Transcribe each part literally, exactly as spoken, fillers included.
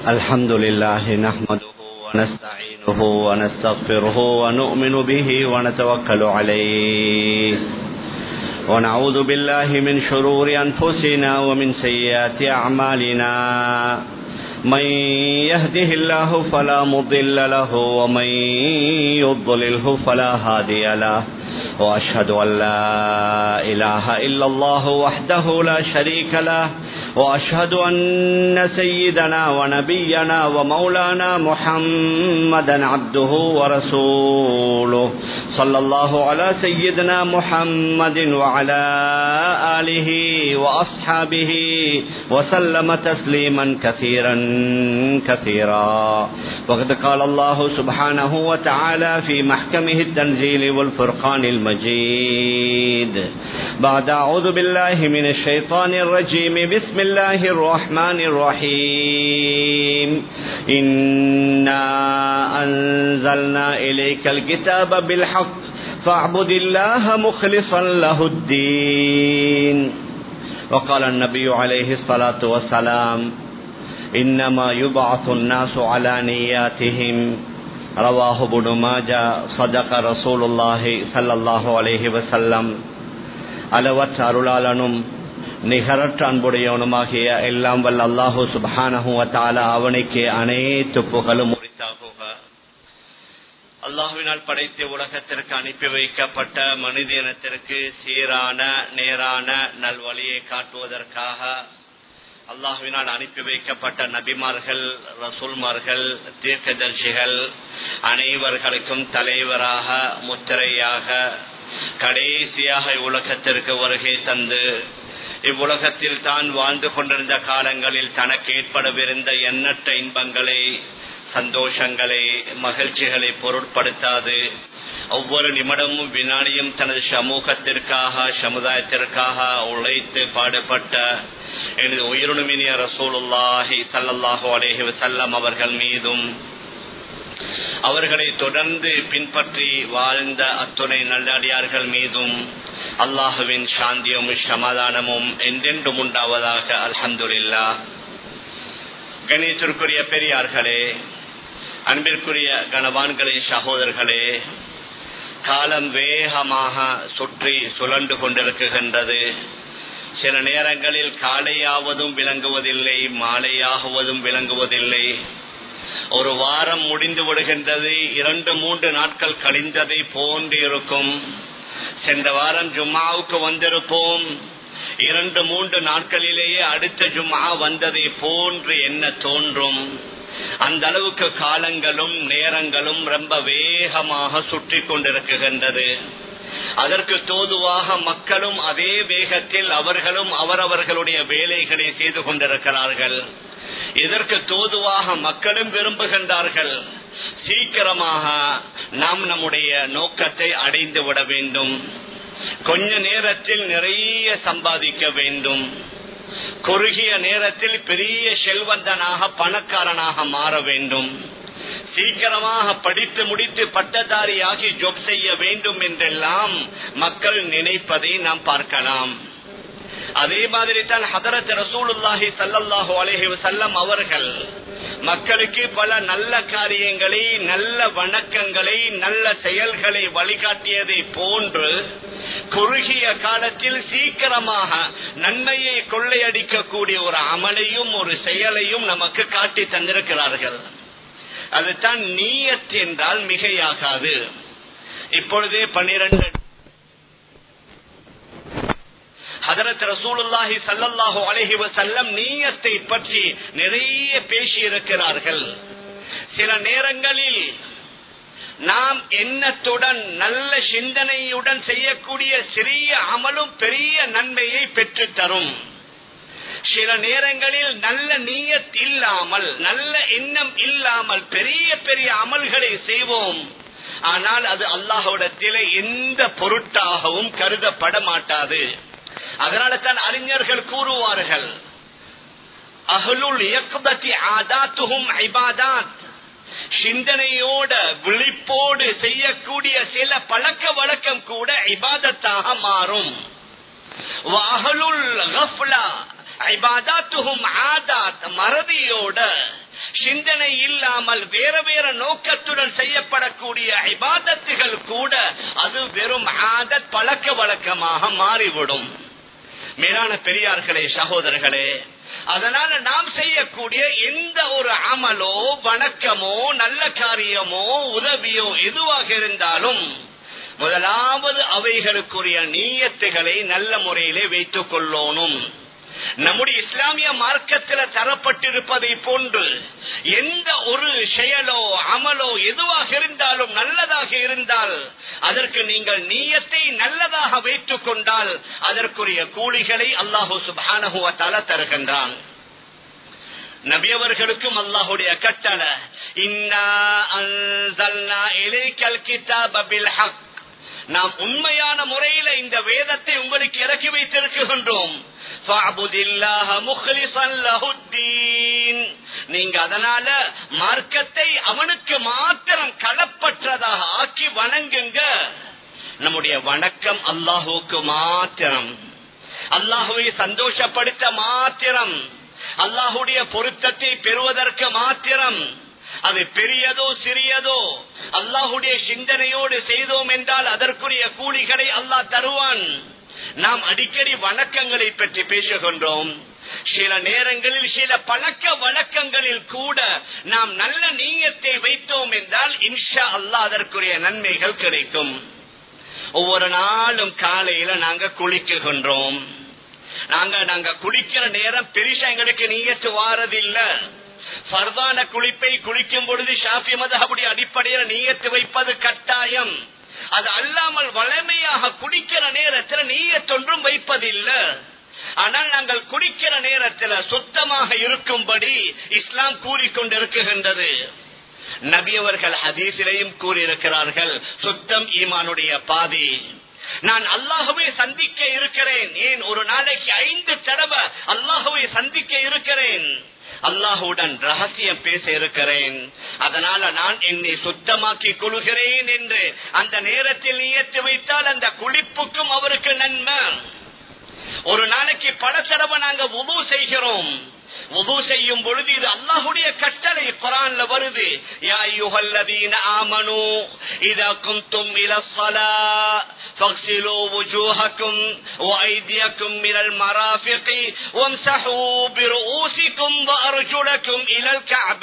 الحمد لله نحمده ونستعينه ونستغفره ونؤمن به ونتوكل عليه ونعوذ بالله من شرور أنفسنا ومن سيئات أعمالنا من يهده الله فلا مضل له ومن يضلله فلا هادي له وأشهد أن لا إله إلا الله وحده لا شريك له وأشهد أن سيدنا ونبينا ومولانا محمدا عبده ورسوله صلى الله على سيدنا محمد وعلى آله وأصحابه وسلم تسليما كثيرا كثيرا. وقد قال الله سبحانه وتعالى في محكمه التنزيل والفرقان المجيد بعد أعوذ بالله من الشيطان الرجيم بسم الله الرحمن الرحيم إنا أنزلنا إليك الكتاب بالحق فاعبد الله مخلصا له الدين. وقال النبي عليه الصلاة والسلام إنما يبعث الناس على نياتهم رواه ابن ماجه صدق رسول الله صلى الله عليه وسلم. அளவற்ற அருளாளனும் நிகரற்ற அன்புடையவனுமாகிய எல்லாம் வல்ல அல்லாஹு சுப்ஹானஹு வ தஆலா அவனுக்கு அனைத்து புகழும் உரித்தாகுக. அல்லாஹ்வினால் படைத்த உலகத்திற்கு அனுப்பி வைக்கப்பட்ட மனித இனத்திற்கு சீரான நேரான நல்வழியை காட்டுவதற்காக அல்லாஹ்வினால் அனுப்பி வைக்கப்பட்ட நபிமார்கள், ரசூல்மார்கள், தீர்க்கதரிசிகள் அனைவர்களுக்கும் தலைவராக முத்திரையாக கடைசியாக உலகத்திற்கு வருகை தந்து இவ்வுலகத்தில் தான் வாழ்ந்து கொண்டிருந்த காலங்களில் தனக்கு ஏற்படவிருந்த எண்ணற்ற இன்பங்களை, சந்தோஷங்களை, மகிழ்ச்சிகளை பொருட்படுத்தாது ஒவ்வொரு நிமிடமும் வினாடியும் தனது சமூகத்திற்காக சமுதாயத்திற்காக உழைத்து பாடுபட்ட எனது உயிரினுமினிய ரசூலுல்லாஹி ஸல்லல்லாஹு அலைஹி வஸல்லம் அவர்கள் மீதும் அவர்களை தொடர்ந்து பின்பற்றி வாழ்ந்த அத்துணை நல்லடியார்கள் மீதும் அல்லாஹுவின் சாந்தியும் சமாதானமும் என்றென்றும் உண்டாவதாக. அல்ஹம்துலில்லாஹ். கணேசருக்குரிய பெரியார்களே, அன்பிற்குரிய கணவான்களே, சகோதரர்களே, காலம் வேகமாக சுற்றி சுழன்று கொண்டிருக்கின்றது. சில நேரங்களில் காலையாவதும் விளங்குவதில்லை, மாலையாகுவதும் விளங்குவதில்லை. ஒரு வாரம் முடிந்து விடுகின்றது, இரண்டு மூன்று நாட்கள் கழிந்ததை போன்று இருக்கும். சென்ற வாரம் ஜும்மாவுக்கு வந்திருப்போம், இரண்டு மூன்று நாட்களிலேயே அடுத்த ஜும்மா வந்ததை போன்று என்ன தோன்றும். அந்த அளவுக்கு காலங்களும் நேரங்களும் ரொம்ப வேகமாக சுற்றி கொண்டிருக்கின்றது. அதற்கு தோதுவாக மக்களும் அதே வேகத்தில் அவர்களும் அவரவர்களுடைய வேலைகளை செய்து கொண்டிருக்கிறார்கள். இதற்கு தோதுவாக மக்களும் விரும்புகின்றார்கள், சீக்கிரமாக நாம் நம்முடைய நோக்கத்தை அடைந்து விட வேண்டும், கொஞ்ச நேரத்தில் நிறைய சம்பாதிக்க வேண்டும், குறுகிய நேரத்தில் பெரிய செல்வந்தனாக பணக்காரனாக மாற வேண்டும், சீக்கிரமாக படித்து முடித்து பட்டதாரியாகி ஜாப் செய்ய வேண்டும் என்றெல்லாம் மக்கள் நினைப்பதை நாம் பார்க்கலாம். அதே மாதிரி தான் ஹதரத் ரசூலுல்லாஹி ஸல்லல்லாஹு அலைஹி வஸல்லம் அவர்கள் மக்களுக்கு பல நல்ல காரியங்களை, நல்ல வணக்கங்களை, நல்ல செயல்களை வழிகாட்டியதை போன்று குறுகிய காலத்தில் சீக்கிரமாக நன்மையை கொள்ளையடிக்கக்கூடிய ஒரு அமலையும் ஒரு செயலையும் நமக்கு காட்டி தந்திருக்கிறார்கள். அதுதான் நியத் என்றால் மிகையாகாது. இப்பொழுதே பன்னிரண்டு ஹதரத் ரசூலுல்லாஹி ஸல்லல்லாஹு அலைஹி வஸல்லம் நியத்தை பற்றி நிறைய பேசி இருக்கிறார்கள். சில நேரங்களில் நாம் எண்ணத்துடன் நல்ல சிந்தனையுடன் செய்யக்கூடிய சிறிய அமலும் பெரிய நன்மையை பெற்று தரும். சில நேரங்களில் நல்ல நியத் இல்லாமல், நல்ல எண்ணம் இல்லாமல் பெரிய பெரிய அமல்களை செய்வோம், ஆனால் அது அல்லாஹ்விடத்திலே எந்த பொருட்டாகவும் கருதப்பட மாட்டாது. அதனால தான் அறிஞர்கள் கூறுவார்கள், அஹ்லுல் யக்ததி ஆதாத்துஹும் இபாதாத், சிந்தனையோட விழிப்போடு செய்யக்கூடிய சில பழக்க வழக்கம் கூட இபாதத்தாக மாறும். வஅஹ்லுல் கஃப்லா இபாதத்துஹும் ஆதாத், மறதியோட சிந்தனை இல்லாமல் வேற வேற நோக்கத்துடன் செய்யப்படக்கூடிய இபாதத்துகள் கூட அது வெறும் ஆதத், பழக்க வழக்கமாக மாறிவிடும். மேலான பெரியார்களே, சகோதரர்களே, அதனால நாம் செய்யக்கூடிய எந்த ஒரு அமலோ வணக்கமோ நல்ல காரியமோ உதவியோ எதுவாக இருந்தாலும் முதலாவது அவைகளுக்குரிய நீயத்துகளை நல்ல முறையிலே வைத்துக் கொள்ளணும். நம்முடைய இஸ்லாமிய மார்க்கத்தில் தரப்பட்டிருப்பதை போன்று எந்த ஒரு செயலோ அமலோ எதுவாக இருந்தாலும் நல்லதாக இருந்தால் அதற்கு நீங்கள் நீயத்தை நல்லதாக வைத்துக் கொண்டால் அதற்குரிய கூலிகளை அல்லாஹு சுப்ஹானஹு வ தஆலா தருகின்றான். நபியவர்களுக்கும் அல்லாஹுடைய கட்டளை, இன்னா அன்ஸல்னா இலைக்கல் கிதாப பில் ஹக், நாம் உண்மையான முறையில இந்த வேதத்தை உங்களுக்கு இறக்கி வைத்திருக்கின்றோம். நீங்க அதனால மார்க்கத்தை அவனுக்கு மாத்திரம் களப்பற்றதாக ஆக்கி வணங்குங்க. நம்முடைய வணக்கம் அல்லாஹுக்கு மாத்திரம், அல்லாஹுவை சந்தோஷப்படுத்த மாத்திரம், அல்லாஹுடைய பொருத்தத்தை பெறுவதற்கு மாத்திரம். அது பெரியதோ சிறியதோ அல்லாஹுடைய சிந்தனையோடு செய்தோம் என்றால் அதற்குரிய கூலிகளை அல்லாஹ் தருவான். நாம் அடிக்கடி வணக்கங்களை பற்றி பேசுகின்றோம். சில நேரங்களில் சில பழக்க வழக்கங்களில் கூட நாம் நல்ல நீயத்தை வைத்தோம் என்றால் இன்ஷா அல்லாஹ் அதற்குரிய நன்மைகள் கிடைக்கும். ஒவ்வொரு நாளும் காலையில நாங்க குளிக்குகின்றோம். நாங்க நாங்க குளிக்கிற நேரம் பெருசா எங்களுக்கு நீயத்து வாரதில்லை. ஃபர்தான குளிப்பை குளிக்கும் பொழுது ஷாஃபி மذஹபுடைய அடிப்படையில் நீயத்து வைப்பது கட்டாயம். அது அல்லாமல் வளமையாக குடிக்கிற நேரத்தில் நீயத்தொன்றும் வைப்பதில்லை. ஆனால் நாங்கள் குடிக்கிற நேரத்தில் சுத்தமாக இருக்கும்படி இஸ்லாம் கூறிக்கொண்டிருக்கின்றது. நபி அவர்கள் ஹதீஸிலையும் கூறியிருக்கிறார்கள், சுத்தம் ஈமானுடைய பாதி. நான் அல்லாஹுவை சந்திக்க இருக்கிறேன், ஏன் ஒரு நாளைக்கு ஐந்து தடவை அல்லாஹுவை சந்திக்க இருக்கிறேன், அல்லாஹுடன் ரகசியம் பேச இருக்கிறேன், அதனால நான் என்னை சுத்தமாக்கி கொள்கிறேன் என்று அந்த நேரத்தில் நியத்து வைத்தால் அந்த குளிப்புக்கும் அவருக்கு நன்மை. ஒரு நாளைக்கு பல தடவை நாங்க வுது செய்கிறோம். வுது செய்யும் பொழுது இது அல்லாஹுடைய கட்டளை குர்ஆன்ல வருது, யா அய்யுஹல்லதீன ஆமனூ இதா குன்தும் இலஸ்ஸலா ஃபக்ஸிலூ வுஜூஹக்கும் வஅய்தியக்கும் மினல் மராஃபிகி வம்ஸஹூ பிருஊசிக்கும் வஅர்ஜுலக்கும் இலல்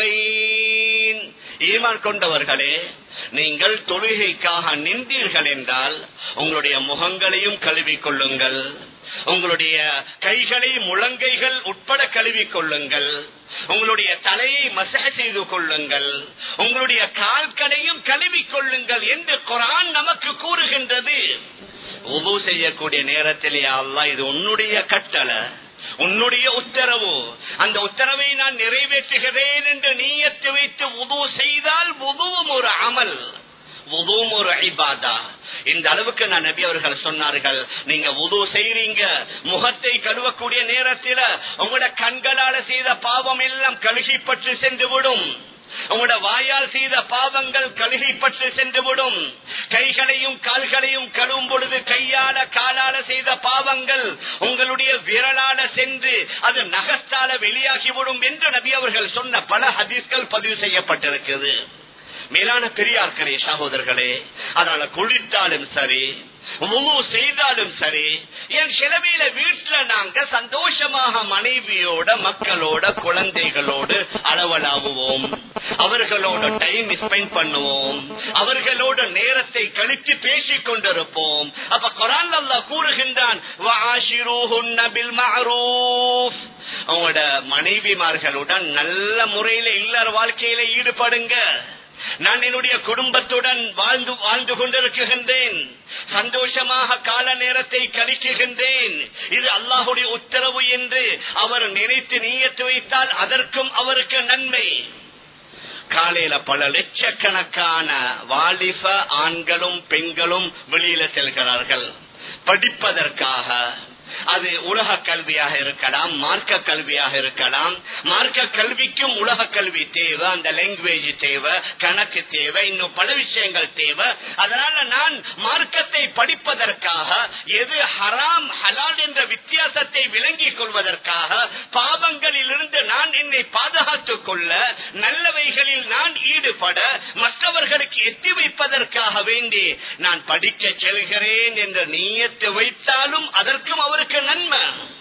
கஅபைன். ஈமான் கொண்டவர்களே, நீங்கள் தொழுகைக்காக நின்றீர்கள் என்றால் உங்களுடைய முகங்களையும் கழுவிக் கொள்ளுங்கள், உங்களுடைய கைகளை முழங்கைகள் உட்பட கழுவிக் கொள்ளுங்கள், உங்களுடைய தலையை மசஹ் செய்து கொள்ளுங்கள், உங்களுடைய கால்களையும் கழுவிக் கொள்ளுங்கள் என்று குர்ஆன் நமக்கு கூறுகின்றது. வுது செய்யக்கூடிய நேரத்தில் யா அல்லாஹ் இது உன்னுடைய கட்டளை, உன்னுடைய உத்தரவு, அந்த உத்தரவை நான் நிறைவேற்றுகிறேன் என்று நீயத்து வைத்து வுது செய்தால் வுதுவும் ஒரு அமல், வுதுவும் ஒரு இபாதா. இந்த அளவுக்கு நான் நபி அவர்கள் சொன்னார்கள், நீங்க வுது செய்றீங்க, முகத்தை கழுவக்கூடிய நேரத்தில் உங்களோட கண்களால செய்த பாவம் எல்லாம் கழுகி பற்றி சென்று விடும், உங்களோட வாயால் செய்த பாவங்கள் கழுகி பற்றி சென்று விடும், கைகளையும் கால்களையும் கழுவும் பொழுது கையால காலால செய்த பாவங்கள் உங்களுடைய விரலால சென்று அது நகத்தால வெளியாகிவிடும் என்று நபி அவர்கள் சொன்ன பல ஹதீஸ்கள் பதிவு செய்யப்பட்டிருக்கிறது. மேலான பெரியார்களே, சகோதரர்களே, அதனால குளித்தாலும் சரி, வுது செய்தாலும் சரி, என் சிலவையில வீட்டுல நாங்க சந்தோஷமாக மனைவியோட, மக்களோட, குழந்தைகளோடு அளவலாவுவோம், அவர்களோட டைம் ஸ்பெண்ட் பண்ணுவோம், அவர்களோட நேரத்தை கழித்து பேசிக் கொண்டிருப்போம். அப்ப குர்ஆன் அல்லாஹ் கூறுகின்றான், வஆஷிரூஹுன்ன பில் மஅரூஃப், அவங்களோட மனைவிமார்களுடன் நல்ல முறையில இல்லற வாழ்க்கையில ஈடுபடுங்க. நான் என்னுடைய குடும்பத்துடன் வாழ்ந்து வாழ்ந்து கொண்டிருக்கின்றேன், சந்தோஷமாக கால நேரத்தை கழிக்குகின்றேன், இது அல்லாஹுடைய உத்தரவு என்று அவர் நினைத்து நீயத்து வைத்தால் அதற்கும் அவருக்கு நன்மை. காலையில பல லட்சக்கணக்கான வாலிப ஆண்களும் பெண்களும் வெளியில செல்கிறார்கள் படிப்பதற்காக, அது உலக கல்வியாக இருக்கலாம், மார்க்க கல்வியாக இருக்கலாம். மார்க்க கல்விக்கும் உலக கல்வி தேவை, அந்த லாங்குவேஜ் தேவை, கணக்கு தேவை, இன்னும் பல விஷயங்கள் தேவை. அதனால நான் மார்க்கத்தை படிப்பதற்காக, எது ஹராம் ஹலால் என்ற வித்தியாசத்தை விளங்கிக் கொள்வதற்காக, பாவங்களில் இருந்து நான் என்னை பாதுகாத்துக் கொள்ள, நல்லவைகளில் நான் ஈடுபட, மற்றவர்களுக்கு எத்தி வைப்பதற்காக வேண்டி நான் படிக்க செல்கிறேன் என்ற நியத்து வைத்தாலும் அதற்கும் அவருக்கு நன்மை.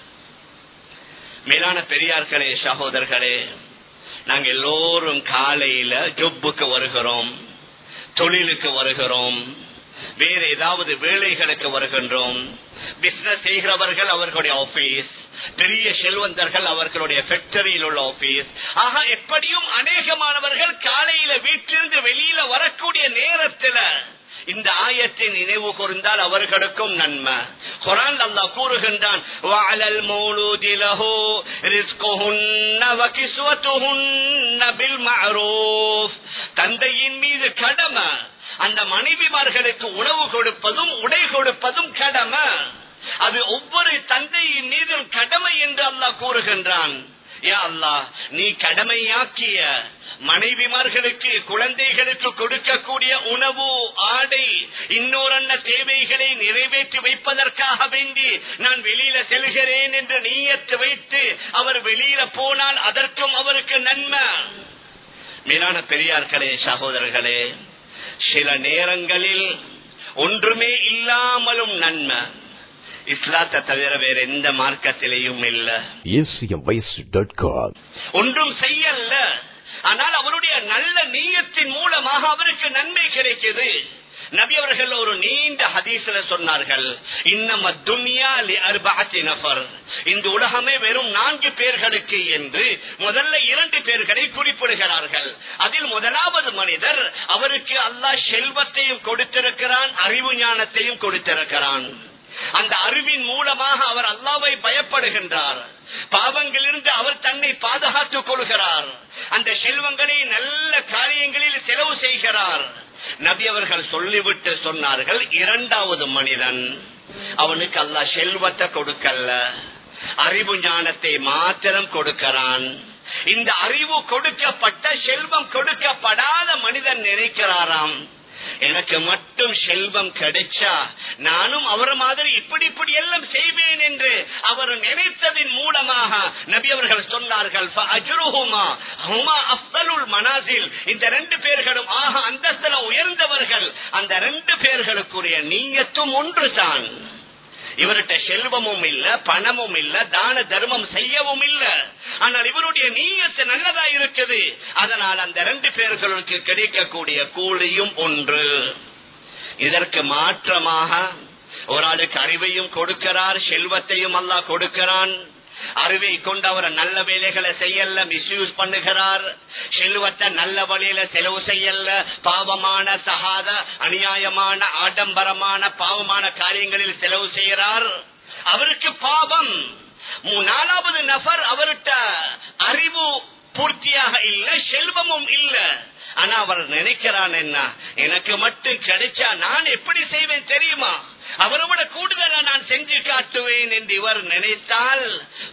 மேலான பெரியார்களே, சகோதரர்களே, நாங்க எல்லோரும் காலையில ஜொப்புக்கு வருகிறோம், தொழிலுக்கு வருகிறோம், வேற ஏதாவது வேலைகளுக்கு வருகின்றோம். பிசினஸ் செய்கிறவர்கள் அவர்களுடைய ஆபீஸ், பெரிய செல்வந்தர்கள் அவர்களுடைய ஃபேக்டரியில் உள்ள ஆபீஸ். ஆக எப்படியும் அநேகமானவர்கள் காலையில வீட்டிலிருந்து வெளியில வரக்கூடிய நேரத்தில் இந்த ஆயத்தை நினைவு கூர்ந்தால் அவர்களுக்கும் நன்மை. குர்ஆன் அல்லாஹ் கூறுகின்றான், வஅலல் மௌலூதி லஹு ரிஸ்குஹுன்ன வகிஸ்வதுஹுன்ன பில் மஅரூஃப். தந்தையின் மீது கடமை, அந்த மனைவிமார்களுக்கு உணவு கொடுப்பதும் உடை கொடுப்பதும் கடமை. அது ஒவ்வொரு தந்தையின் மீதும் கடமை என்று அல்லாஹ் கூறுகின்றான். யா அல்லாஹ், நீ கடமையாக்கிய மனைவிமார்களுக்கு, குழந்தைகளுக்கு கொடுக்கக்கூடிய உணவு, ஆடை, இன்னொரு தேவைகளை நிறைவேற்றி வைப்பதற்காக வேண்டி நான் வெளியில செல்கிறேன் என்று நியத்து வைத்து அவர் வெளியில போனால் அதற்கும் அவருக்கு நன்மை. மேலான பெரியார்களே, சகோதரர்களே, சில நேரங்களில் ஒன்றுமே இல்லாமலும் நன்மை. இஸ்லாத்தை தவிர வேற எந்த மார்க்கத்திலேயும் இல்ல. ஒன்றும் செய்யல, ஆனால் அவருடைய நல்ல நீயத்தின் மூலமாக அவருக்கு நன்மை கிடைக்குது. நபி அவர்கள் ஒரு நீண்ட ஹதீஸ்ல சொன்னார்கள், இன்னம துன்யா லி அர்பஅத்தி நஃபர், இந்த உலகமே வெறும் நான்கு பேர்களுக்கு என்று முதல்ல இரண்டு பேர்களை குறிப்பிடுகிறார்கள். அதில் முதலாவது மனிதர், அவருக்கு அல்லாஹ் செல்வத்தையும் கொடுத்திருக்கிறான், அறிவு ஞானத்தையும் கொடுத்திருக்கிறான். அந்த அறிவின் மூலமாக அவர் அல்லாஹ்வை பயப்படுகின்றார், பாவங்களிலிருந்து அவர் தன்னை பாதுகாத்துக் கொள்கிறார், அந்த செல்வங்களை நல்ல காரியங்களில் செலவு செய்கிறார். நபி அவர்கள் சொல்லிவிட்டு சொன்னார்கள், இரண்டாவது மனிதன், அவனுக்கு அல்லாஹ் செல்வத்தை கொடுக்கல, அறிவு ஞானத்தை மாத்திரம் கொடுக்கிறான். இந்த அறிவு கொடுக்கப்பட்ட, செல்வம் கொடுக்கப்படாத மனிதன் நினைக்கிறாராம், எனக்கு மட்டும் செல்வம் கிடைச்சா நானும் அவர் மாதிரி இப்படி இப்படி எல்லாம் செய்வேன் என்று அவர் நினைத்ததின் மூலமாக நபி அவர்கள் சொன்னார்கள், இந்த ரெண்டு பேர்களும் ஆக அந்தஸ்தில உயர்ந்தவர்கள். அந்த ரெண்டு பேர்களுக்குரிய நீயத்தும் ஒன்றுதான். இவர்கிட்ட செல்வமும் இல்ல, பணமும் இல்ல, தான தர்மம் செய்யவும் இல்ல, ஆனால் இவருடைய நீயத்து நல்லதா இருக்குது. அதனால் அந்த ரெண்டு பேர்களுக்கு கிடைக்கக்கூடிய கூலியும் ஒன்று. இதற்கு மாற்றமாக ஒரு ஆளுக்கு அறிவையும் கொடுக்கிறார், செல்வத்தையும் அல்லாஹ் கொடுக்கிறான். அறிவை கொண்டு அவர் நல்ல வேலைகளை செய்யல, மிஸ்யூஸ் பண்ணுகிறார். செல்வத்தை நல்ல வழியில செலவு செய்யல, பாவமான, சகாத, அநியாயமான, ஆடம்பரமான, பாவமான காரியங்களில் செலவு செய்கிறார். அவருக்கு பாவம். நாலாவது நபர், அவர்கிட்ட அறிவு பூர்த்தியாக இல்ல, செல்வமும் இல்ல, ஆனா அவர் நினைக்கிறான், என்ன எனக்கு மட்டும் கிடைச்சா நான் எப்படி செய்வேன் தெரியுமா, அவரை விட கூடுதலா நான் செஞ்சு காட்டுவேன் என்று இவர் நினைத்தால்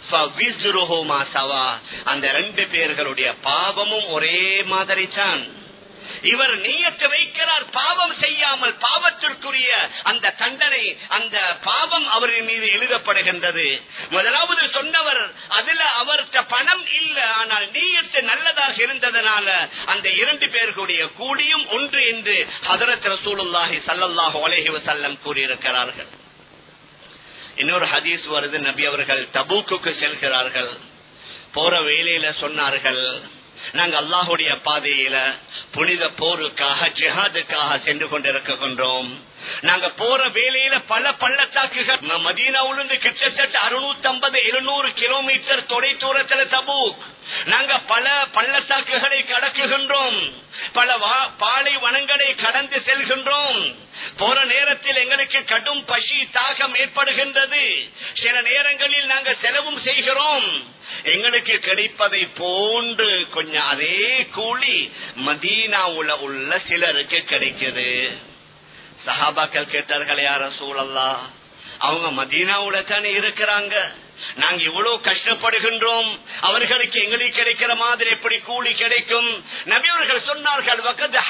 அந்த ரெண்டு பேர்களுடைய பாவமும் ஒரே மாதிரி தான். இவர் நியத்து வைக்கிறார் பாவம் செய்யாமல், பாவத்திற்குரிய அந்த தண்டனை, அந்த பாவம் அவரின் மீது எழுதப்படுகின்றது. முதலாவது சொன்னவர், அதுல அவர்கிட்ட பணம் இல்ல, ஆனால் நியத்து நல்லதாக இருந்ததனால அந்த இரண்டு பேர்களுடைய கூலியும் ஒன்று என்று ஹதரத் ரசூலுல்லாஹி ஸல்லல்லாஹு அலைஹி வஸல்லம் கூறியிருக்கிறார்கள். இன்னொரு ஹதீஸ் வருது, நபி அவர்கள் தபூக்குக்கு செல்கிறார்கள். போற வேளையில சொன்னார்கள், நாங்க அல்லாஹுடைய பாதையில புனித போருக்காக, ஜிஹாதுக்காக சென்று கொண்டிருக்கின்றோம். நாங்க போற வேளையில பல பள்ளத்தாக்குகள், மதீனாவிலிருந்து கிட்டத்தட்ட அறுநூத்தி ஐம்பது இருநூறு கிலோமீட்டர் தொலை தூரத்தில் தபூக். நாங்க பல பள்ளத்தாக்குகளை கடக்குகின்றோம், பல பாலை வனங்களை கடந்து செல்கின்றோம். போற நேரத்தில் எங்களுக்கு கடும் பசி, தாகம் ஏற்படுகின்றது. சில நேரங்களில் நாங்க செலவும் செய்கிறோம். எங்களுக்கு கிடைப்பதை போன்று கொஞ்சம் அதே கூலி மதீனாவுல உள்ள சிலருக்கு கிடைக்குது. சஹாபாக்கள் கேட்டார்கள், யா ரசூலல்லாஹ், அவங்க மதீனாவுல தானே இருக்கிறாங்க, நாங்க இவ்வளவு கஷ்டப்படுகின்றோம், அவர்களுக்கு எங்களுக்கு கிடைக்கிற மாதிரி எப்படி கூலி கிடைக்கும்? நபி அவர்கள் சொன்னார்கள்,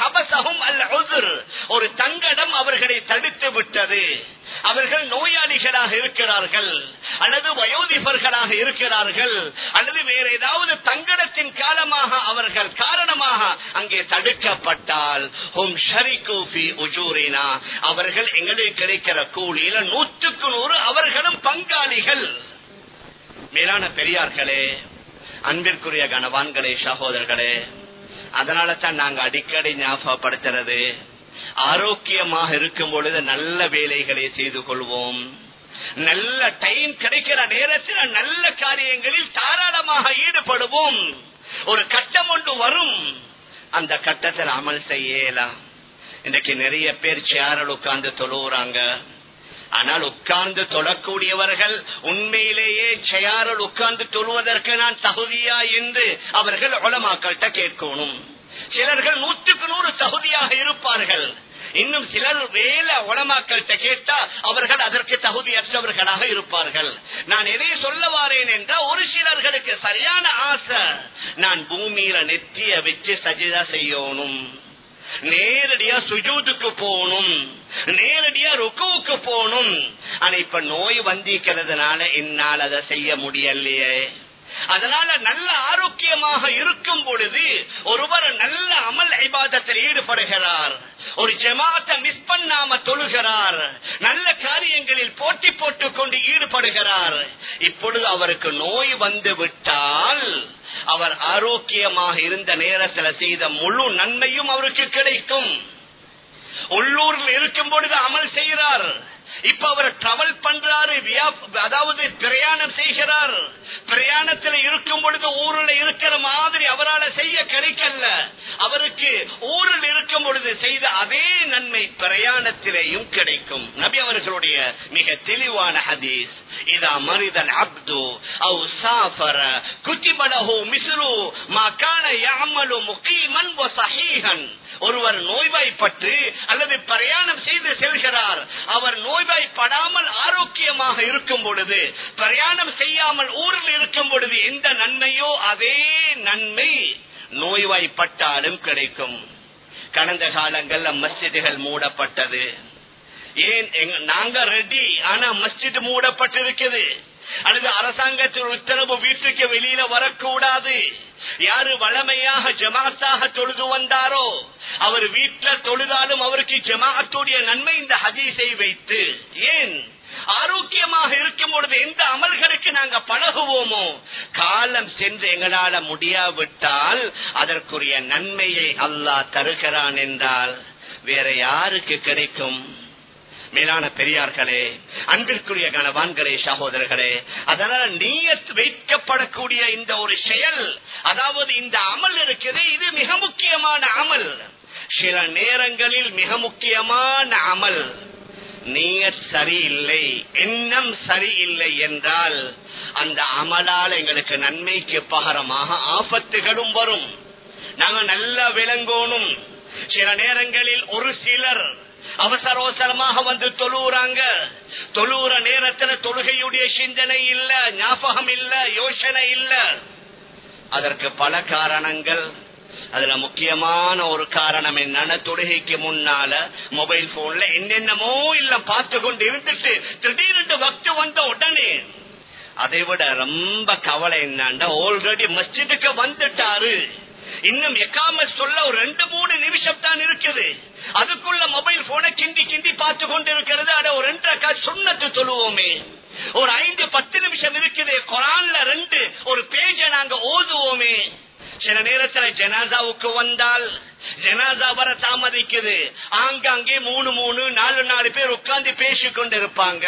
ஒரு தங்கடம் அவர்களை தடுத்து விட்டது, அவர்கள் நோயாளிகளாக இருக்கிறார்கள் அல்லது வயோதிபர்களாக இருக்கிறார்கள் அல்லது வேற ஏதாவது தங்கடத்தின் காலமாக அவர்கள் காரணமாக அங்கே தடுக்கப்பட்டால் அவர்கள் எங்களுக்கு கிடைக்கிற கூலியில நூற்றுக்கு நூறு அவர்களும் பங்காளிகள். மேலான பெரியார்களே, அன்பிற்குரிய கணவான்களே, சகோதரர்களே, அதனால தான் நாங்க அடிக்கடி ஞாபகப்படுத்துறது, ஆரோக்கியமாக இருக்கும் பொழுது நல்ல வேலைகளை செய்து கொள்வோம், நல்ல டைம் கிடைக்கிற நேரத்தில் நல்ல காரியங்களில் தாராளமாக ஈடுபடுவோம். ஒரு கட்டம் ஒன்று வரும், அந்த கட்டத்தில் அமல் செய்யலாம். இன்றைக்கு நிறைய பேர் சேரில் உட்கார்ந்து தொழுகிறாங்க, ஆனால் உட்கார்ந்து தொழக்கூடியவர்கள் உண்மையிலேயே சேரில் உட்கார்ந்து தொழுவதற்கு நான் தகுதியா என்று அவர்கள் உலமாக்கள்கிட்ட கேட்கணும். சிலர்கள் நூற்றுக்கு நூறு தகுதியாக இருப்பார்கள், இன்னும் சிலர் வேலை உலமாக்கள்கிட்ட கேட்டா அவர்கள் அதற்கு தகுதியற்றவர்களாக இருப்பார்கள். நான் எதை சொல்ல வாரேன் என்றால், ஒரு சிலர்களுக்கு சரியான ஆசை, நான் பூமியில நெற்றிய வச்சு சஜிதா செய்யணும், நேரடியா சுஜூதுக்கு போகணும், நேரடியா ருக்குவுக்கு போகணும். ஆனா இப்ப நோய் வந்திருக்கிறதுனால என்னால் அதை செய்ய முடியலையே. அதனால நல்ல ஆரோக்கியமாக இருக்கும் பொழுது ஒருவர் நல்ல அமல் இபாதத்தில் ஈடுபடுகிறார், ஒரு ஜமாத்தை மிஸ் பண்ணாம தொழுகிறார், நல்ல காரியங்களில் போட்டி போட்டுக் கொண்டு ஈடுபடுகிறார். இப்பொழுது அவருக்கு நோய் வந்து விட்டால் அவர் ஆரோக்கியமாக இருந்த நேரத்தில் செய்த முழு நன்மையும் அவருக்கு கிடைக்கும். உள்ளூரில் இருக்கும் பொழுது அமல் செய்கிறார், இப்ப அவர் டிராவல் பண்றாரு, அதாவது பிரயாணம் செய்கிறார், பிரயாணத்தில் இருக்கும் பொழுது ஊரில் இருக்கிற மாதிரி அவரால் செய்ய கிடைக்கல, அவருக்கு ஊரில் இருக்கும் பொழுது செய்த அதே நன்மை பிரயாணத்திலேயும் கிடைக்கும். நபி அவர்களுடைய மிக தெளிவான ஹதீஸ், இதா மரிதல் அப்து அவ் சாஃபர குதிப லஹு மிஸ்லு மா கான யஅமலு முகீமன் வ ஸஹீஹன். ஒருவர் நோய்வாய்ப்பட்டு அல்லது பிரயாணம் செய்து செல்கிறார், அவர் நோய்வாய்ப்படாமல் ஆரோக்கியமாக இருக்கும் பொழுது, பிரயாணம் செய்யாமல் ஊரில் இருக்கும் பொழுது எந்த நன்மையோ அதே நன்மை நோய்வாய்ப்பட்டாலும் கிடைக்கும். கடந்த காலங்கள்ல மஸ்ஜிதுகள் மூடப்பட்டது, ஏன்? நாங்க ரெடி, ஆனா மஸ்ஜித் மூடப்பட்டிருக்குது. அல்லது அரசாங்கத்தின் உத்தரவு வீட்டுக்கு வெளியில வரக்கூடாது. யாரு வளமையாக ஜமாத்தாக தொழுது வந்தாரோ அவர் வீட்டில் தொழுதாலும் அவருக்கு ஜமாத்துடைய நன்மை இந்த ஹதீஸை வைத்து. ஏன்? ஆரோக்கியமாக இருக்கும் பொழுது எந்த அமல்களுக்கு நாங்க பழகுவோமோ, காலம் சென்று எங்களால முடியாவிட்டால் அதற்குரிய நன்மையை அல்லாஹ் தருகிறான் என்றால் வேற யாருக்கு கிடைக்கும்? மேலான பெரியார்களே, அன்பிற்குரிய கணவான்களே, சகோதரர்களே, அதனால நீயத் வைக்கப்படக்கூடிய இந்த ஒரு செயல், அதாவது இந்த அமல் இருக்குது, இது மிக முக்கியமான அமல். சில நேரங்களில் மிக முக்கியமான அமல் நீயத் சரியில்லை, எண்ணம் சரியில்லை என்றால் அந்த அமலால் எங்களுக்கு நன்மைக்கு பகரமாக ஆபத்துகளும் வரும். நாங்க நல்லா விளங்கணும். சில நேரங்களில் ஒரு சிலர் அவசர அவசரமாக வந்து தொழுறாங்க, தொழுற நேரத்தில் தொழுகையுடைய சிந்தனை இல்ல, ஞாபகம் இல்ல, யோசனை இல்ல. அதற்கு பல காரணங்கள். அதுல முக்கியமான ஒரு காரணம் என்னன்னா, தொழுகைக்கு முன்னால மொபைல் போன்ல என்னென்னமோ இல்ல பார்த்து கொண்டு இருந்துட்டு திடீர்னு வக்து வந்த உடனே, அதை விட ரொம்ப கவலை என்னன்னா, ஆல்ரெடி மஸ்ஜிதுக்கு வந்துட்டாரு, இன்னும் எக்காமத் சொல்ல ஒரு ரெண்டு மூணு நிமிஷம் தான் இருக்குது, அதுக்குள்ள மொபைல் போனை கிண்டி கிண்டி பார்த்து கொண்டு இருக்கிறது. அட ஒரு ரெண்டு சுன்னத்து தொழுவோமே, ஒரு ஐந்து பத்து நிமிஷம் இருக்குது, குரான்ல ரெண்டு ஒரு பேஜ நாங்க ஓதுவோமே. சில நேரத்தில் ஜனாசாவுக்கு வந்தால் ஜனாசா வர தாமதிக்குது, ஆங்காங்கே மூணு மூணு நாலு நாலு பேர் உட்கார்ந்து பேசிக் கொண்டு இருப்பாங்க.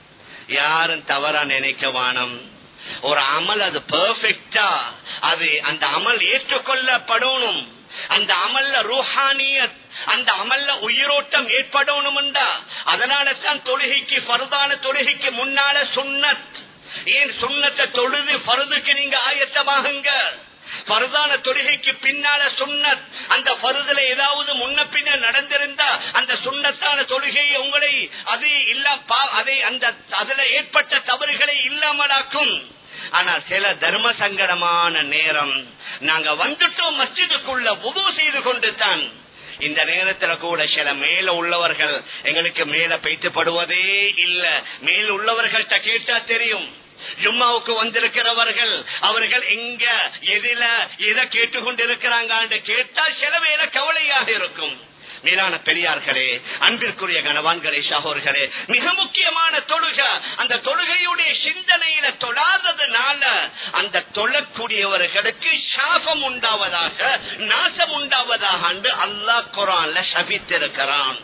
யாரும் தவறா நினைக்க வானம். ஒரு அமல் அது பெர்ஃபெக்டா, அது அந்த அமல் ஏற்றுக்கொள்ளப்படணும், அந்த அமல்ல ரூஹானியத், அந்த அமல்ல உயிரோட்டம் ஏற்படணும். அதனால தான் தொழுகைக்கு, ஃபர்தான தொழுகைக்கு முன்னால சுன்னத். ஏன் சுன்னத்தை தொழுது ஃபர்துக்கு நீங்க ஆயத்தமாகுங்க. பருதான தொழுகைக்கு பின்னால சுன்னத், அந்த பருதுல ஏதாவது முன்ன பின்ன நடந்திருந்தா அந்த சுன்னத்தான தொழுகை உங்களை அது இல்ல அதை அந்த அதுல ஏற்பட்ட தவறுகளை இல்லாமலாக்கும். ஆனா சில தர்ம சங்கடமான நேரம் நாங்க வந்துட்டோம் மஸ்ஜிதுக்குள்ள வுது செய்து கொண்டு தான் இந்த நேரத்துல கூட சில மேல உள்ளவர்கள் எங்களுக்கு மேல பேசப்படுவதே இல்ல. மேல் உள்ளவர்கள்ட்ட கேட்டா தெரியும். ஜும்மாவுக்கு வந்திருக்கிறவர்கள் அவர்கள் எங்க எதில எதை கேட்டுக்கொண்டிருக்கிறாங்க கேட்டால் சில வேளை கவலையாக இருக்கும். மேலான பெரியார்களே, அன்பிற்குரிய கணவான்களே, சகோதரர்களே, மிக முக்கியமான தொழுகை. அந்த தொழுகையுடைய சிந்தனையில தொழாததுனால அந்த தொழக்கூடியவர்களுக்கு சாபம் உண்டாவதாக, நாசம் உண்டாவதாக என்று அல்லாஹ் குர்ஆன்ல சபித்திருக்கிறான்.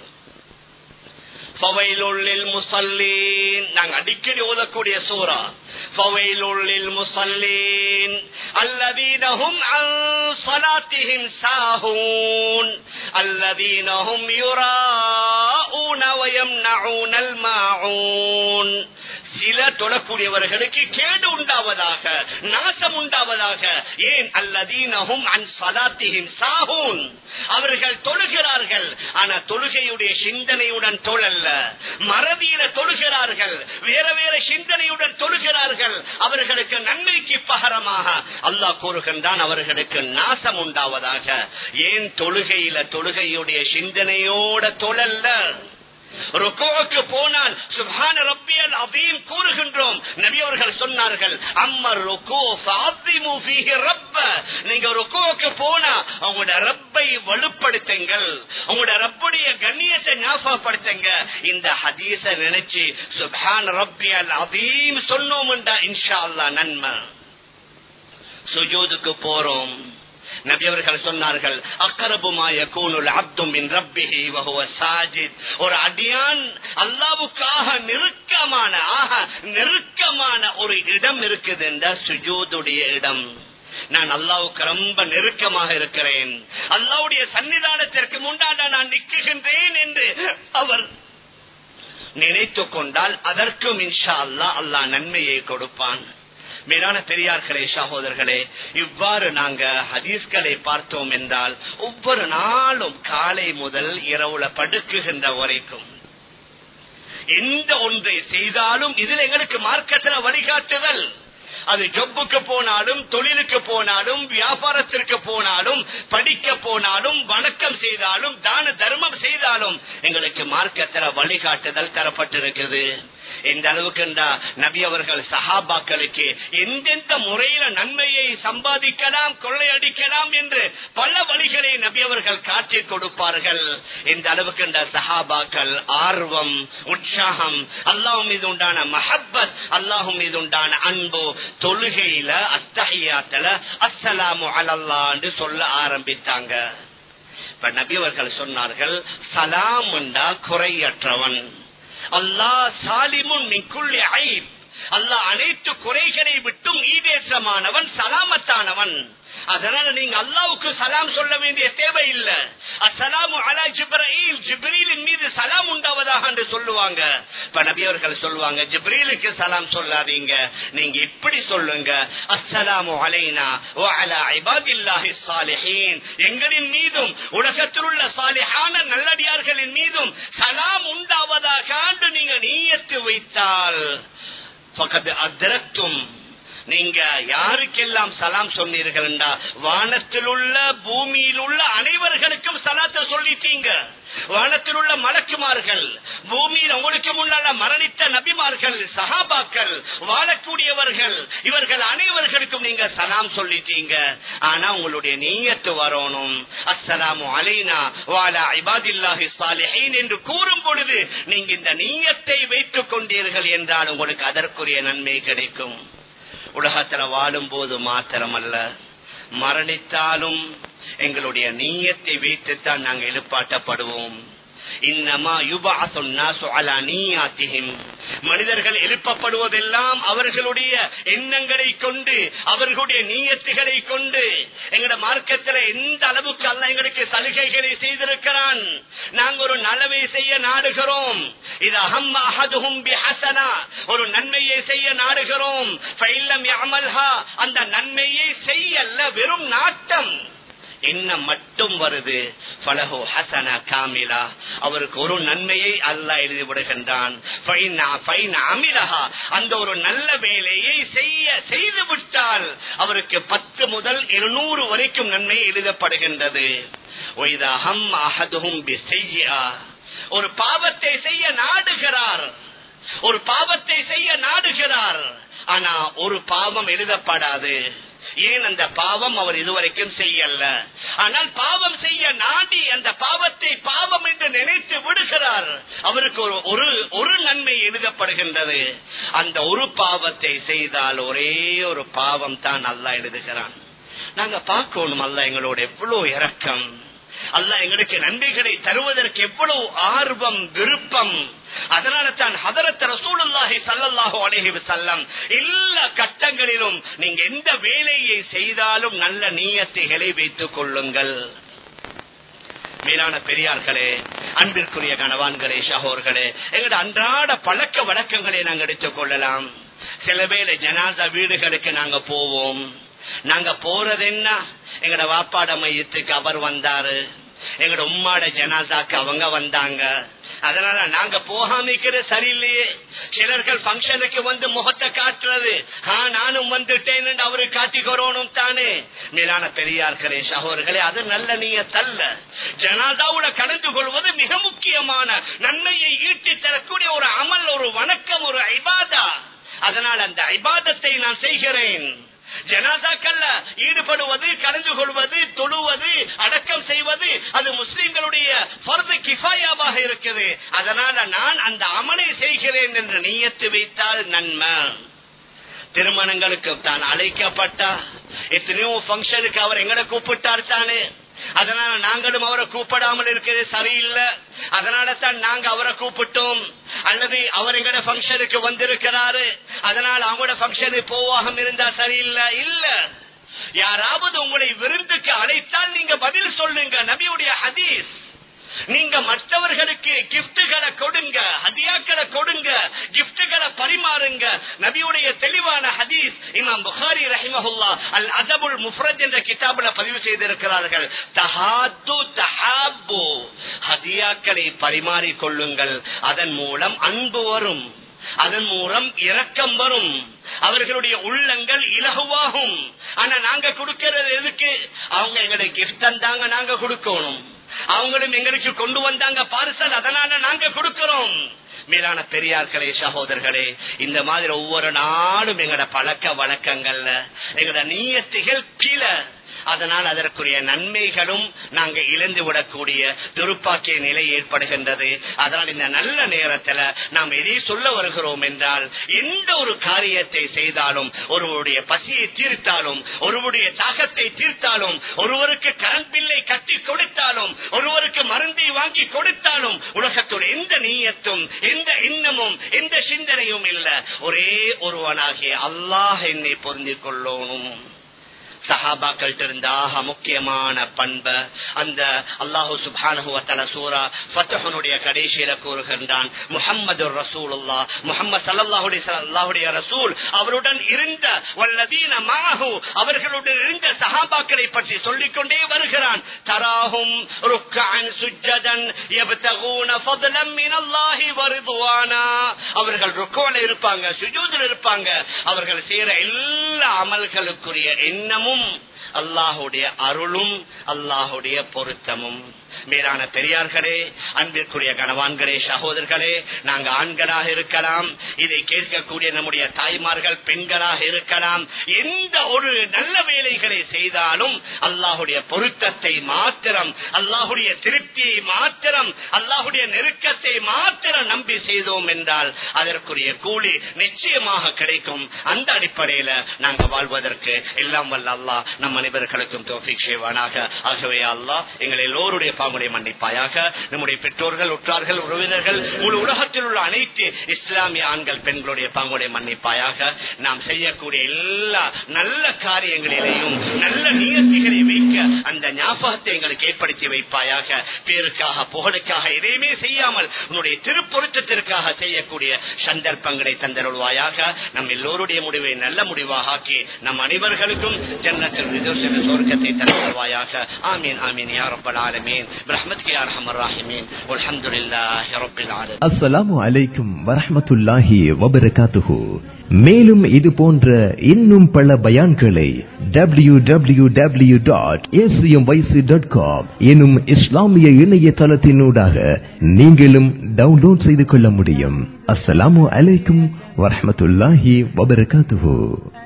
நாங்கள் அடிக்கடி ஓதக்கூடிய சூரா ஃபவைலுல் முஸல்லீன் அல்லதீன ஹும் அன் ஸலாத்திஹிம் சாஹூன் அல்லதீன ஹும் யுராஊன வ யம்னஊனல் மாஊன். சில தொழக்கூடியவர்களுக்கு கேடு உண்டாவதாக, நாசம் உண்டாவதாக. ஏன்? அல்லதீன ஹும் அன் ஸலாத்திஹிம் சாஹூன், அவர்கள் தொழுகிறார்கள் ஆனா தொழுகையுடைய சிந்தனையுடன் தொழல்ல, மறதியில தொழுகிறார்கள், வேற வேற சிந்தனையுடன் தொழுகிறார்கள். அவர்களுக்கு நன்மைக்கு பகரமாக அல்லாஹ் கூறுகின்றான் அவர்களுக்கு நாசம் உண்டாவதாக. ஏன்? தொழுகையில தொழுகையுடைய சிந்தனையோட தொழல்ல. ருக்குவுக்கு போனால் சுப்ஹான ரப்பியல் அஸீம் கூறுகின்றோம். நபி அவர்கள் சொன்னார்கள், அம்மர் ருக்கு ஃபஅஸிமு ஃபீஹி ரப்ப. நீங்க ருக்குவுக்கு போனா உங்களுடைய ரப்பை வலுப்படுத்துங்கள், உங்களுடைய ரப்புடைய கண்ணியத்தை ஞாபகப்படுத்துங்க. இந்த ஹதீஸை நினைச்சு சுப்ஹான ரப்பியல் அஸீம் சொன்னோம்டா இன்ஷா அல்லாஹ் நன்மை. சுஜூதுக்கு போறோம், நபி அவர்கள் சொன்னார்கள், அக்ரபு மா யகூனுல் அப்து மின் ரப்பிஹி வ ஹுவ சாஜித். ஒரு அடியான் அல்லாஹ்வுக்காக நெருக்கமான ஆக நெருக்கமான ஒரு இடம் இருக்குது என்ற சுஜூதுடைய இடம். நான் அல்லாஹ்வுக்கு ரொம்ப நெருக்கமாக இருக்கிறேன், அல்லாஹ்வுடைய சன்னிதானத்திற்கு முன்னாடி நான் நிற்கின்றேன் என்று அவர் நினைத்துக் கொண்டால் அதற்கும் இன்ஷா அல்லாஹ் அல்லாஹ் நன்மையை கொடுப்பான். மேலான பெரியார்களே, சகோதரர்களே, இவ்வாறு நாங்க ஹதீஸ்களை பார்த்தோம் என்றால் ஒவ்வொரு நாளும் காலை முதல் இரவுல படுக்குகின்ற வரைக்கும் எந்த ஒன்றை செய்தாலும் இதில் எங்களுக்கு மார்க்கத்தில் வழிகாட்டுதல். அது ஜொப்புக்கு போனாலும், தொழிலுக்கு போனாலும், வியாபாரத்திற்கு போனாலும், படிக்க போனாலும், வணக்கம் செய்தாலும், தான தர்மம் செய்தாலும் எங்களுக்கு மார்க்கத்தில் வழிகாட்டுதல் தரப்பட்டிருக்கிறது. இந்த அளவுக்கு நபி அவர்கள் சஹாபாக்களுக்கு எந்தெந்த முறையில நன்மையை சம்பாதிக்கலாம், கொள்ளையடிக்கலாம் என்று பல வழிகளை நபி அவர்கள் காட்டி கொடுப்பார்கள். இந்த அளவுக்கு சஹாபாக்கள் ஆர்வம், உற்சாகம், அல்லாஹ் மீது உண்டான மஹப்பத், அல்லாஹ் மீது உண்டான அன்பு, தொழுகையில அத்தஹியாத்துல அஸ்ஸலாமு அலல்லாஹ் என்று சொல்ல ஆரம்பித்தாங்க. இப்ப நபி அவர்கள் சொன்னார்கள், சலாம் என்றா குறையற்றவன், அல்லாஹ் சாலிமுன் மின் குல்லி ஐப், அல்லாஹ் அனைத்து குறைகளை விட்டும் ஈடேற்றமானவன், சலாமத்தானவன். அதனால நீங்க அல்லாஹ்வுக்கு சலாம் சொல்ல வேண்டிய தேவை இல்லை. அஸ்ஸலாமு அலா ஜிப்ரீல், ஜிப்ரீலின் மீது சலாம் உண்டாவதாக என்று சொல்லுவாங்க. இப்ப நபி அவர்கள் சொல்லுவாங்க, ஜிப்ரீலுக்கு சலாம் சொல்லாதீங்க, நீங்க இப்படி சொல்லுங்க, அஸ்ஸலாமு அலைனா வ அலா இபாதில்லாஹிஸ் ஸாலிஹீன், எங்களின் மீதும் உலகத்தில் உள்ள சாலிஹான நல்லடியார்களின் மீதும் சலாம் உண்டாவதாக என்று நீங்க நியத்து வைத்தால் ஃபகத் அத்ரக்தும், நீங்க யாருக்கெல்லாம் சலாம் சொன்னீர்கள், வானத்தில் உள்ள பூமியில் உள்ள அனைவர்களுக்கும் சலாத்தை சொல்லிட்டீங்க. வானத்தில் உள்ள மலக்குமார்கள், பூமியில் உங்களுக்கு முன்னால மரணித்த நபிமார்கள், சஹாபாக்கள், வாழக்கூடியவர்கள், இவர்கள் அனைவர்களுக்கும் நீங்க சலாம் சொல்லிட்டீங்க. ஆனா உங்களுடைய நியத்து வரணும், அஸ்ஸலாமு அலைனா வ அலா இபாதில்லாஹிஸ் ஸாலிஹீன் என்று கூறும் பொழுது நீங்க இந்த நியத்தை வைத்துக் கொண்டீர்கள் என்றால் உங்களுக்கு அதற்குரிய நன்மை கிடைக்கும். உலகத்துல வாழும் போது மாத்திரமல்ல, மரணித்தாலும் எங்களுடைய நீயத்தை வைத்துத்தான் நாங்கள் எழுப்பாட்டப்படுவோம். இன்னமா யுபஅஸு النَّاسُ عَلَى نِيَّاتِهِمْ, மனிதர்கள் எழுப்பப்படுவதெல்லாம் அவர்களுடைய எண்ணங்களை கொண்டு, அவர்களுடைய நீயத்துகளை கொண்டு. எங்களுடைய மார்க்கத்தில் எந்த அளவுக்கு அல்லாஹ் எங்களுக்கு சலுகைகளை செய்திருக்கிறான். நாங்க ஒரு நலவை செய்ய நாடுகிறோம். இது அஹம் அஹதுஹும் பிஹஸனா, ஒரு நன்மையை செய்ய நாடுகிறோம். ஃபைல்லம் யஅமல்ஹா, அந்த நன்மையை செய்யல்ல, வெறும் நாட்டம் என்ன மட்டும் வருது. ஃபலஹு ஹஸனா காமிலா, அவருக்கு ஒரு நன்மையை அல்லாஹ் எழுதி விடுகின்றான். ஃபைன் அமிலஹா, அந்த ஒரு நல்ல வேலையை செய்ய செய்து விட்டால் அவருக்கு பத்து முதல் இருநூறு வரைக்கும் நன்மை எழுதப்படுகின்றது. ஒய்தா ஹம் அஹதுஹும் பிஸய்யிஆ, ஒரு பாவத்தை செய்ய நாடுகிறார், ஒரு பாவத்தை செய்ய நாடுகிறார், ஆனா ஒரு பாவம் எழுதப்படாது. ஏன்? அந்த பாவம் அவர் இதுவரைக்கும் செய்யல. ஆனால் பாவம் செய்ய நாடி அந்த பாவத்தை பாவம் என்று நினைத்து விடுகிறார். அவருக்கு ஒரு ஒரு ஒரு நன்மை எழுதப்படுகின்றது. அந்த ஒரு பாவத்தை செய்தால் ஒரே ஒரு பாவம் தான் அல்லாஹ் எழுதுகிறான். நாங்க பார்க்கணும் அல்லாஹ் எங்களோட எவ்வளவு இரக்கம், அல்லாஹ் எங்களுக்கு நன்மைகளை தருவதற்கு எவ்வளவு ஆர்வம், விருப்பம். அதனால தான் ஹதரத் ரசூலுல்லாஹி ஸல்லல்லாஹு அலைஹி வஸல்லம் எல்லா கட்டங்களிலும் நீங்க எந்த வேலையை செய்தாலும் நல்ல நியத்துகளை வைத்துக் கொள்ளுங்கள். மேலான பெரியார்களே, அன்பிற்குரிய கணவான்களே, சகோதரர்களே, எங்களோட அன்றாட பழக்க வழக்கங்களை நாங்கள் எடுத்துக் கொள்ளலாம். சில வேளை ஜனாசா வீடுகளுக்கு நாங்க போவோம். நாங்க போறது என்ன? எங்கட வாப்பாட மையத்துக்கு அவர் வந்தாரு, எங்கட உம்மாட ஜனாசாக்கு அவங்க வந்தாங்க, அதனால நாங்க போகாமிக்கிறது சரியில்லையே. சிலர்கள் பங்கனுக்கு வந்து முகத்தை காட்டுறது, நானும் வந்துட்டேன் அவரு காட்டிக்கிறோனும் தானே. மேலான பெரியார்களே, சகோதரர்களே, அது நல்ல நியத்தல்ல. ஜனாசாவுல கலந்து கொள்வது மிக முக்கியமான நன்மையை ஈட்டி தரக்கூடிய ஒரு அமல், ஒரு வணக்கம், ஒரு இபாதா. அதனால் அந்த இபாதத்தை நான் செய்கிறேன். ஜனாசாக்கல்ல ஈடுபடுவது, கலந்து கொள்வது, தொழுவது, அடக்கம் செய்வது அது முஸ்லிம்களுடைய ஃபர்து கிஃபாயாவாக இருக்குது. அதனால நான் அந்த அமலை செய்கிறேன் என்று நியத்து வைத்தால் நன்மை. திருமணங்களுக்கு தான் அழைக்கப்பட்டா, எத்தனையோ பங்கனுக்கு அவர் எங்கட கூப்பிட்டார் தானே, அதனால நாங்களும் அவரை கூப்பிடாமல் இருக்கிறது சரியில்லை. அதனால தான் நாங்க அவரை கூப்பிட்டோம். அல்லது அவர் எங்கட பங்கனுக்கு வந்திருக்கிறாரு, அதனால அவங்களோட பங்கனுக்கு போவாக இருந்தா சரியில்லை. இல்ல, யாராவது உங்களை விருந்துக்கு அழைத்தால் நீங்க பதில் சொல்லுங்க. நபியுடைய ஹதீஸ், நீங்க மற்றவர்களுக்கு கிஃப்ட்களை கொடுங்க, ஹதியாக்களை கொடுங்க, கிஃப்ட்களை பரிமாறுங்க. நபியுடைய தெளிவான ஹதீஸ் இமாம் புகாரி ரஹிமஹுல்லாஹ் அல் அதபுல் முஃப்ரத் என்ற கிதாபுல பதிவு செய்திருக்கிறார்கள். தஹாது தஹாபு, ஹதியாக்களை பரிமாறிக் கொள்ளுங்கள், அதன் மூலம் அன்பு வரும், அதன் மூலம் இரக்கம் வரும், அவர்களுடைய உள்ளங்கள் இலகுவாகும். ஆனா நாங்க கொடுக்கிறது எதுக்கு? அவங்க எங்களுக்கு கிஃப்ட் தந்தாங்க, நாங்க கொடுக்கணும். அவங்களும் எங்களுக்கு கொண்டு வந்தாங்க பார்சல், அதனால நாங்க கொடுக்கிறோம். மேலான பெரியார்களே, சகோதரர்களே, இந்த மாதிரி ஒவ்வொரு நாளும் எங்கட பழக்க வழக்கங்கள்ல எங்கட நியத்துகள் கீழே, அதனால் அதற்குரிய நன்மைகளும் நாங்க இழந்து விடக்கூடிய துருப்பாக்கிய நிலை ஏற்படுகின்றது. அதனால் இந்த நல்ல நேரத்தில் நாம் எதை சொல்ல வருகிறோம் என்றால், எந்த ஒரு காரியத்தை செய்தாலும், ஒருவருடைய பசியை தீர்த்தாலும், ஒருவருடைய தாகத்தை தீர்த்தாலும், ஒருவருக்கு கரண்ட் பில்லை கட்டி கொடுத்தாலும், ஒருவருக்கு மருந்தை வாங்கி கொடுத்தாலும், உலகத்துடைய எந்த நீயத்தும், எந்த எண்ணமும், எந்த சிந்தனையும் இல்ல, ஒரே ஒருவனாகிய அல்லாஹ் என்னை பொருந்திக் கொள்ளணும். சஹாபாக்கள் இருந்தாக முக்கியமான பண்பு அந்த அல்லாஹு சுப்ஹானஹு வ தஆலா சூரா ஃபத்ஹுனுடைய கடைசியில கூறுகின்றான், முஹம்மது ரசூலுல்லாஹ், முஹம்மது ஸல்லல்லாஹு அலைஹி வஸல்லம் ரசூல், அவருடன் இருந்த வல்லதீன மஅஹு, அவர்களுடன் இருந்த சஹாபாக்களை பற்றி சொல்லிக் கொண்டே வருகிறான். தராஹும் ருக்அன் சுஜ்ஜதன் யப்தகூன ஃபضلا மினல்லாஹி வ ரிضவானா, அவர்கள் ருக்குல இருப்பாங்க, சுஜூதில் இருப்பாங்க, அவர்கள் செய்யற எல்லா அமல்களுக்குரிய எண்ணமும் அல்லாஹுடைய அருளும் அல்லாஹுடைய பொருத்தமும். மேலான பெரியார்களே, அன்பிற்குரிய கணவான்களே, சகோதரர்களே, நாங்க ஆண்களாக இருக்கலாம், இதை கேட்கக்கூடிய நம்முடைய தாய்மார்கள் பெண்களாக இருக்கலாம், எந்த ஒரு நல்ல வேலைகளை செய்தாலும் அல்லாஹுடைய பொருத்தத்தை மாத்திரம், அல்லாஹுடைய திருப்தியை மாத்திரம், அல்லாஹுடைய நெருக்கத்தை மாத்திரம் நம்பி செய்தோம் என்றால் அதற்குரிய கூலி நிச்சயமாக கிடைக்கும். அந்த அடிப்படையில நாங்க வாழ்வதற்கு எல்லாம் வல்ல அல்லாஹ் நம் அனைவர்களுக்கும் தௌஃபீக் செய்வானாக. ஆகவே அல்லாஹ் எங்கள் எல்லோருடைய பாவங்களை மன்னிப்பாயாக. நம்முடைய பெற்றோர்கள், உற்றார்கள், உறவினர்கள், முழு உலகத்தில் உள்ள அனைத்து இஸ்லாமிய ஆண்கள் பெண்களுடைய பாவங்களை மன்னிப்பாயாக. நாம் செய்யக்கூடிய எல்லா நல்ல காரியங்களிலேயும் நல்ல நியதிகளை வைக்க அந்த அந்த ஞாபகத்தை எங்களுக்கு ஏற்படுத்தி வைப்பாயாக. பேருக்காக புகழுக்காக எதையுமே செய்யாமல் உன்னுடைய திருப்பொருத்தத்திற்காக செய்யக்கூடிய சந்தர்ப்பங்களை தந்தருள்வாயாக. நம் எல்லோருடைய முடிவை நல்ல முடிவாக ஆக்கி நம் அனைவர்களுக்கும் ஜன்னத்துல் ஃபிர்தௌஸ் சொர்க்கத்தை தந்தருள்வாயாக. ஆமீன் ஆமீன் யா ரப்பல் ஆலமீன் பிரஹ்மத்க யா அர்ஹமர் ராஹிமீன் வல்ஹம்துலில்லாஹி ரப்பில் ஆலமீன். அஸ்ஸலாமு அலைக்கும் வரஹ்மத்துல்லாஹி வபரகாத்துஹு. மேலும் இது போன்ற இன்னும் பல பயான்களை W W W dot A C M Y C dot com எனும் இஸ்லாமிய இணையதளத்தினூடாக நீங்களும் டவுன்லோட் செய்து கொள்ள முடியும். அஸ்ஸலாமு அலைக்கும் வரஹ்மத்துல்லாஹி வபரகாத்துஹு.